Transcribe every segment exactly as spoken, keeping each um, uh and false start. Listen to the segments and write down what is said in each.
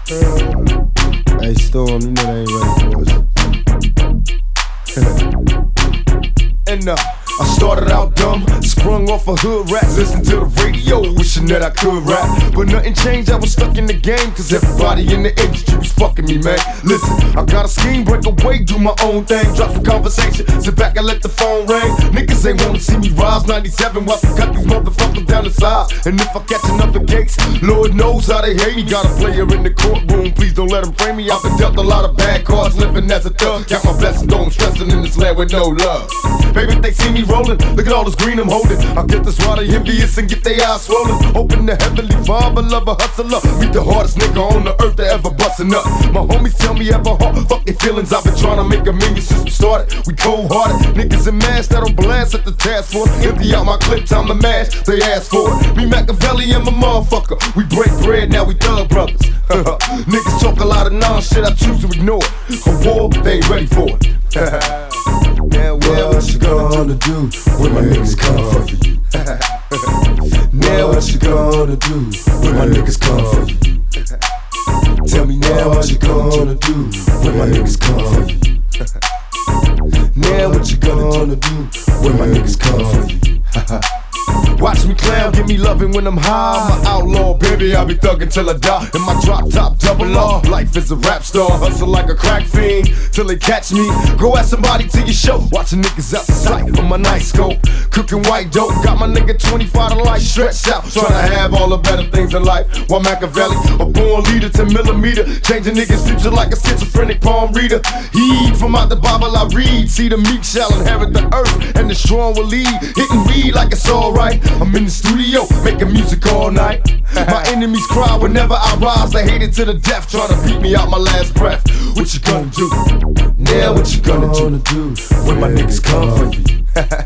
Hey Storm, you know they ain't ready for us. And uh, I started out dumb, sprung off a hood rat, listened to the radio, wishing that I could rap. But nothing changed, I was stuck in the game, cause everybody in the industry was fucking me, man. Listen, I got a scheme, break away, do my own thing, drop some conversation, sit back and let the phone ring. Niggas ain't wanna see me rise, ninety-seven, while I cut these motherfuckers down the side. And if I catch another case, Lord knows how they hate me. Got a player in the courtroom, please don't let him frame me. I've been dealt a lot of bad cards, living as a thug. Count my blessings, though I'm stressing in this land with no love. Baby, if they see me rolling, look at all this green I'm holding. I get this water envious and get their eyes swollen. Open the heavenly father, love a hustler. Meet the hardest nigga on the earth that ever bustin' up. My homies tell me ever hard, fuck their feelings. I've been trying to make a million since we started. We cold hearted, niggas in masks that'll blast at the task force. Empty out my clip, time to mash, they ask for it. Me Machiavelli and my motherfucker, we break bread, now we thug brothers. Niggas talk a lot of non-shit, I choose to ignore it. A war, they ain't ready for it. Now what, what you gonna do when my niggas come for you? Now what you gonna do when my niggas come for you? Tell me now what you gonna do when my niggas come for you? Now what you gonna do when my niggas come for you? Watch me clown, give me loving when I'm high. I'm an outlaw, baby, I'll be thuggin' till I die. In my drop top, double R. Life is a rap star, hustle like a crack fiend till they catch me. Go ask somebody to your show. Watching niggas out the sight on my night scope. Cooking white dope, got my nigga twenty-five to life stretched out. Tryna have all the better things in life. While Machiavelli, a born leader to millimeter. Changing niggas' future like a schizophrenic palm reader. Heed from out the Bible I read. See the meek shall inherit the earth, and the strong will lead. Hitting weed like it's alright. I'm in the studio, making music all night. My enemies cry whenever I rise. They hate it to the death, trying to beat me out my last breath. What you gonna do? Now what you gonna do when my niggas come for you?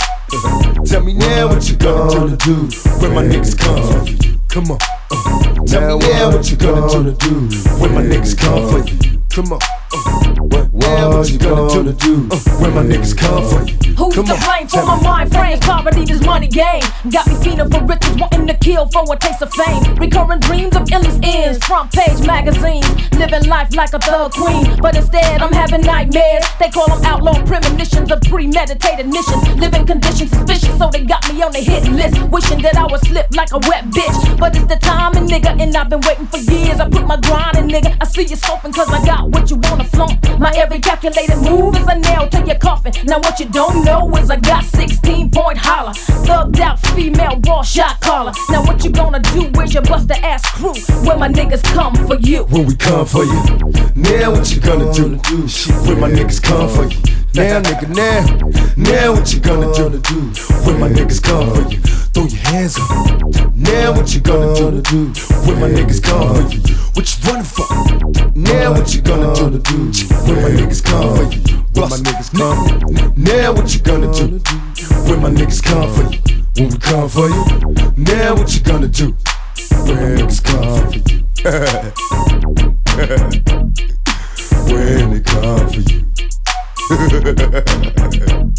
Tell me now what you gonna do when my niggas come for you? Come on. Uh, tell me now what you gonna do when my niggas come for you? Come on. Uh, what, now what you gonna do uh, when my niggas come for you? Who's to blame for my mind frame? Poverty, this money game got me feeling for riches, wanting to kill for a taste of fame. Recurring dreams of endless ends, front page magazines, living life like a thug queen. But instead, I'm having nightmares. They call them outlaw premonitions of premeditated missions. Living conditions suspicious, so they got me on the hit list. Wishing that I would slip like a wet bitch. But it's the timing, nigga, and I've been waiting for years. I put my grind in, nigga. I see you scoping, cause I got what you wanna flaunt. My every calculated move is a nail to your coffin. Now what you don't know is I got sixteen point holler, thugged out female raw shot caller. Now what you gonna do? Where's your buster ass crew when my niggas come for you? When we come for you. Now what you gonna do? When my niggas come for you. Now nigga, now. Now what you gonna do? When my niggas come for you. Throw your hands up. Now what you gonna do? When my niggas come for you. What you running for? Now what you gonna do? When my niggas come for you. When my niggas come. Now what you gonna do? When my niggas come for you. When we come for you. Now what you gonna do? When my niggas come for you. When they come for you.